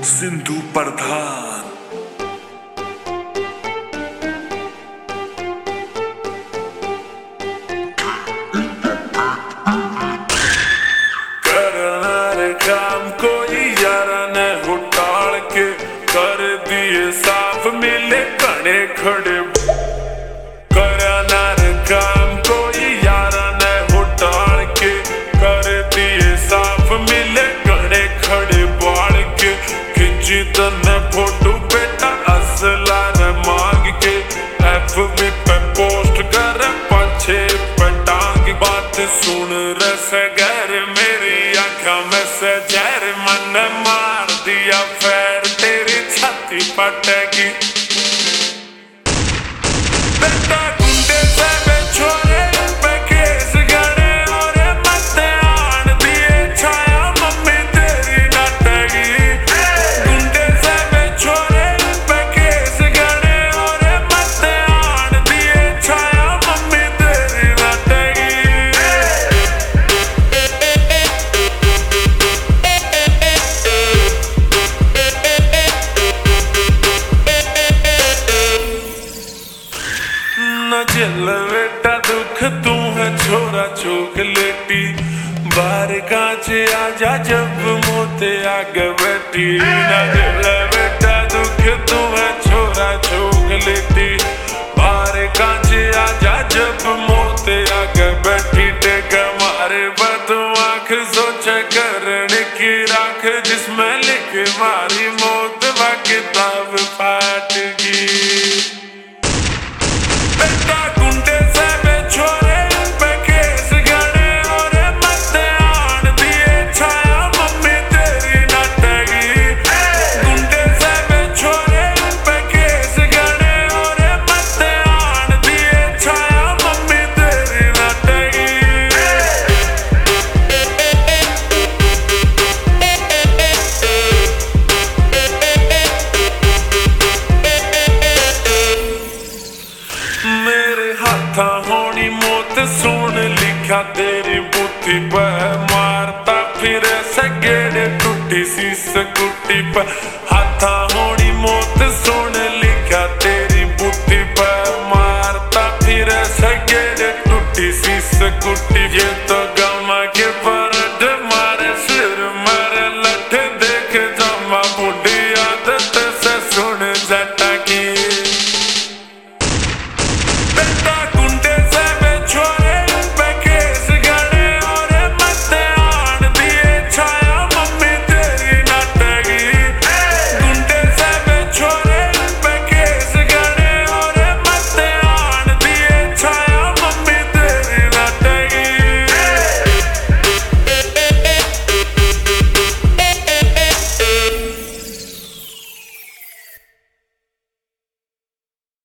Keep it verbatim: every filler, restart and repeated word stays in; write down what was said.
सिंधु प्रधान। करना रे काम कोई यारा ने उटाल के कर दिए साफ मिले कने खड़े। करना रे काम कोई यारा ने उटाल के कर दिए साफ मिले कने खड़े बाल के। खिंची तने फोटो बेटा असला रे मांग के एफबी पे पोस्ट कर पाछे पे टांग। बात सुन रस घर मेरी आँखों में से जहर मन मार दिया फेर तेरी छाती फटेगी। बेटा गुंडे से बेछोरे पे केस गड़े और मत्ते आन दिए छाया मम्मी तेरी नटगी। गुंडे से बेछोरे पे केस गड़े और मत्ते आन दिए छाया मम्मी तेरी नटगी। न झेल बेटा दुख तू है छोरा चॉकलेटी। बाहर कांच आजा जब मोते आगे बैठी। न झेल बेटा दुख तू है छोरा चॉकलेटी। बाहर कांच आजा जब मोते आगे बैठी। टेक मारे बदू आँख सोचे करने की राख जिसमें लिख मारी मौत व किताब फाट गई। बेटा गुंडे से बेछोरे पे केस गड़े और मत्ते आन दिए छाया मम्मी तेरी नटगी। गुंडे से बेछोरे पे केस गड़े और मत्ते आन दिए छाया मम्मी तेरी नटगी। मेरे हाथा होनी मौत सुन लिखा तेरी बूथी पर। मारता फिर सगेड़े टूटी सी स्कूटी पर हाथा होनी